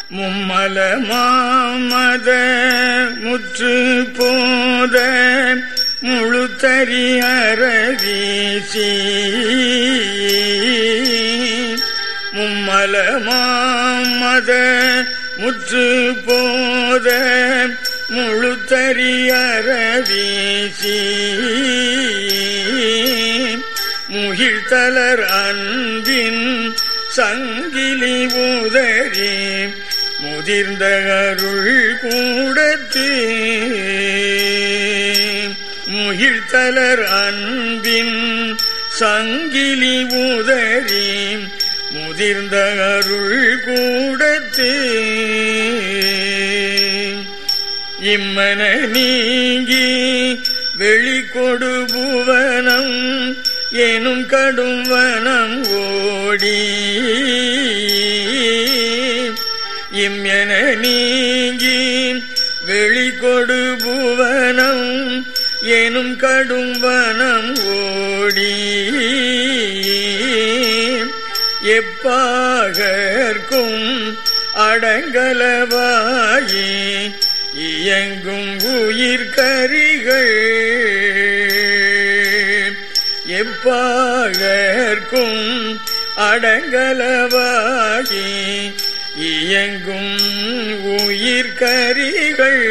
மும்மல மாமத முற்று போத முழுத்தறி அரவீசி மும்மல மாமத முற்று போத முழுத்தறி அரவீசி முகிழ்த்தலர் அன்பின் சங்கிலி உதறி முதிர்ந்த அருள் கூடத்து முகிழ்த்தலர் அன்பின் சங்கிலி உதறி முதிர்ந்த அருள் கூடத்து இம்மன நீங்கி வெளிக்கொடு புவனம் எனும் கடும் வனம் ஓடி இம்மென நீங்கி வெளிக்கொடு புவனம் எனும் கடும் வனம் ஓடி எப்பாகர்க்கும் அடங்கலவாயி இயங்கும் உயிர்கரிகள் எப்பாகர்க்கும் அடங்கலவாகி இயங்கும் உயிர்கரிகள்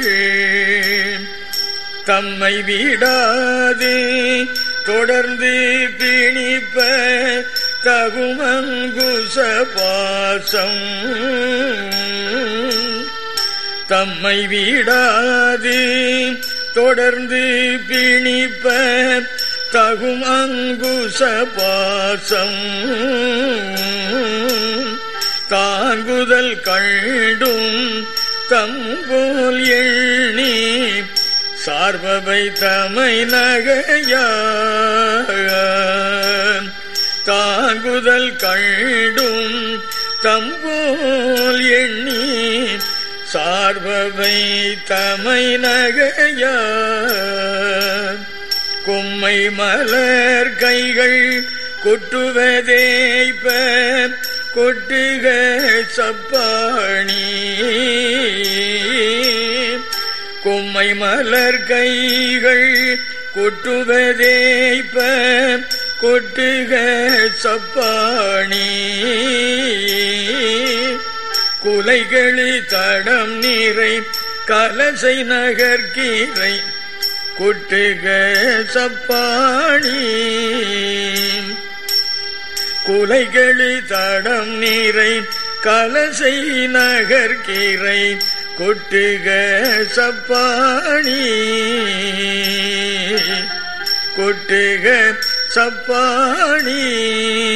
தம்மை விடாது தொடர்ந்து பிணிப்ப தகுமங்குச பாசம் தம்மை விடாது தொடர்ந்து பிணிப்ப தகும் அங்குச பாசம் தாங்குதல் கண்டும் தம்போல் எண்ணி சார்பவை தமை நகையா தாங்குதல் கண்டும் தம்போல் எண்ணி சார்பவை தமை நகையா கொம்மை மலர் கைகள் கொட்டுவதேய்ப்ப கொட்டுக சப்பாணி கொம்மை மலர் கைகள் கொட்டுவதேய்ப்ப கொட்டுக சப்பாணி குலைகளி தடம் நீரை கலசை நகர்கீரை கொட்டுக சப்பாணி குலைகளி தடம் நீரை கலசை நகர்கீரை கொட்டுக சப்பாணி கொட்டுக சப்பாணி